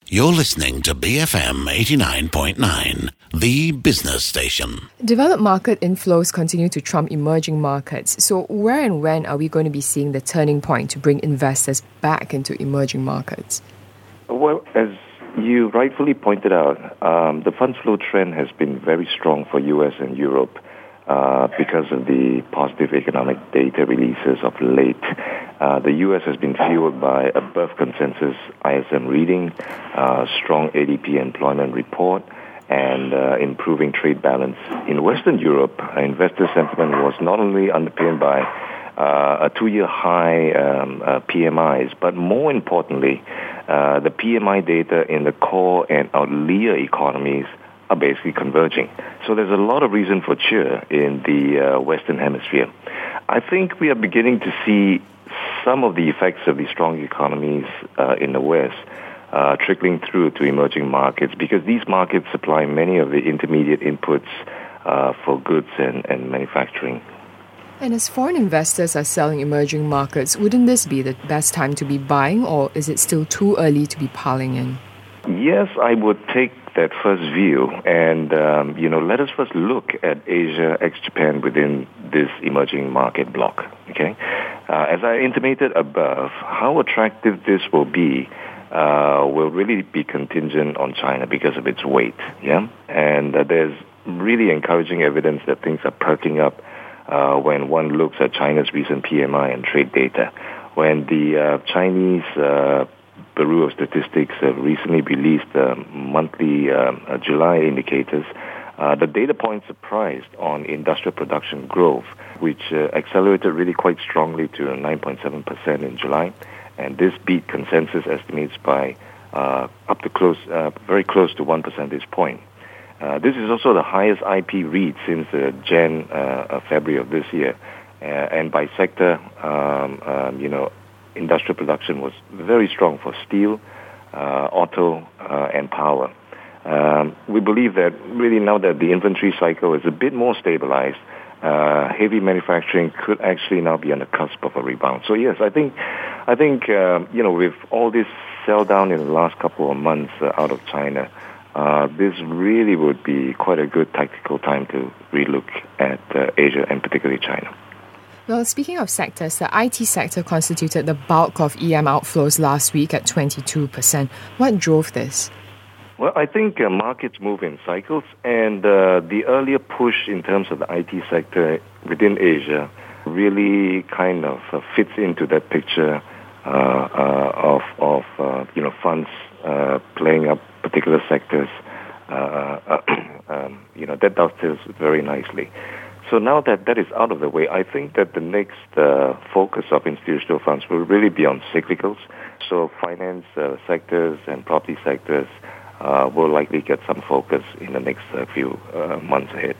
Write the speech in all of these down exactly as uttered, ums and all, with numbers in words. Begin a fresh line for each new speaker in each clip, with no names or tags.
You're listening to B F M eighty-nine point nine, the business station.
Developed market inflows continue to trump emerging markets. So where and when are we going to be seeing the turning point to bring investors back into emerging markets?
Well, as you rightfully pointed out, um, the funds flow trend has been very strong for U S and Europe uh, because of the positive economic data releases of late. Uh, the U S has been fueled by above consensus I S M reading, uh, strong A D P employment report, and uh, improving trade balance. In Western Europe, uh, investor sentiment was not only underpinned by uh, a two-year high um, uh, P M Is, but more importantly, uh, the P M I data in the core and outlier economies are basically converging. So there's a lot of reason for cheer in the uh, Western Hemisphere. I think we are beginning to see some of the effects of the strong economies uh, in the West uh, trickling through to emerging markets, because these markets supply many of the intermediate inputs uh, for goods and, and manufacturing.
And as foreign investors are selling emerging markets, wouldn't this be the best time to be buying, or is it still too early to be piling in?
Yes, I would take that first view, and um, you know, let us first look at Asia ex-Japan within this emerging market bloc. Okay, uh, as I intimated above, how attractive this will be uh, will really be contingent on China because of its weight. Yeah, and uh, there's really encouraging evidence that things are perking up uh, when one looks at China's recent P M I and trade data. When the uh, Chinese uh, Bureau of Statistics uh, recently released uh, monthly uh, uh, July indicators, uh, the data point surprised on industrial production growth, which uh, accelerated really quite strongly to nine point seven percent in July, and this beat consensus estimates by uh, up to close, uh, very close to one percentage point. Uh, this is also the highest I P read since uh, Jan, uh, February of this year, uh, and by sector, um, um, you know, industrial production was very strong for steel, uh, auto, uh, and power. Um, we believe that really now that the inventory cycle is a bit more stabilized, uh, heavy manufacturing could actually now be on the cusp of a rebound. So yes, I think, I think uh, you know, with all this sell down in the last couple of months uh, out of China, uh, this really would be quite a good tactical time to relook at uh, Asia and particularly China.
Well, speaking of sectors, the I T sector constituted the bulk of E M outflows last week at twenty-two percent. What drove this?
Well, I think uh, markets move in cycles, and uh, the earlier push in terms of the I T sector within Asia really kind of uh, fits into that picture uh, uh, of, of uh, you know, funds uh, playing up particular sectors. Uh, uh, um, you know, that dovetails very nicely. So now that that is out of the way, I think that the next uh, focus of institutional funds will really be on cyclicals. So finance uh, sectors and property sectors uh, will likely get some focus in the next uh, few uh, months ahead.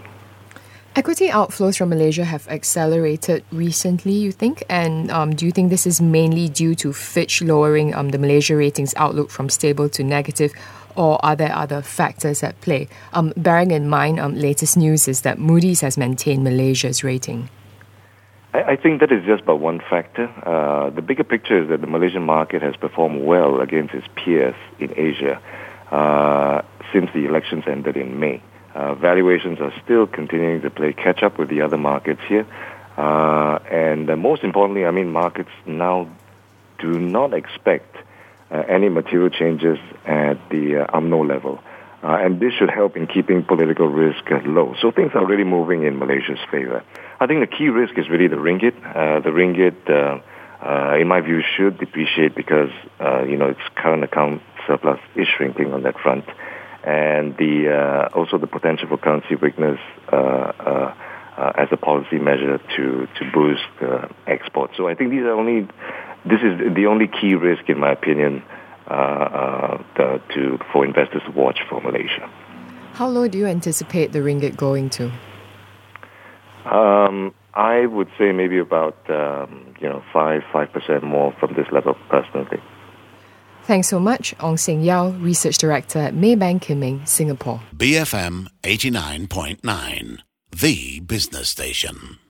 Equity outflows from Malaysia have accelerated recently, you think? And um, do you think this is mainly due to Fitch lowering um, the Malaysia ratings outlook from stable to negative, or are there other factors at play? Um, bearing in mind, um, latest news is that Moody's has maintained Malaysia's rating.
I, I think that is just but one factor. Uh, the bigger picture is that the Malaysian market has performed well against its peers in Asia uh, since the elections ended in May. Uh, valuations are still continuing to play catch-up with the other markets here. Uh, and uh, most importantly, I mean, markets now do not expect Uh, any material changes at the uh, U M N O level. Uh, and this should help in keeping political risk uh, low. So things are really moving in Malaysia's favor. I think the key risk is really the ringgit. Uh, the ringgit, uh, uh, in my view, should depreciate because, uh, you know, its current account surplus is shrinking on that front. And the uh, also the potential for currency weakness uh, uh, uh, as a policy measure to, to boost uh, exports. So I think these are only... This is the only key risk, in my opinion, uh, uh, the, to for investors to watch for Malaysia.
How low do you anticipate the ringgit going to?
Um, I would say maybe about um, you know five five percent more from this level, personally.
Thanks so much, Ong Seng Yao, Research Director at Maybank Kim Eng, Singapore.
B F M eighty-nine point nine, the business station.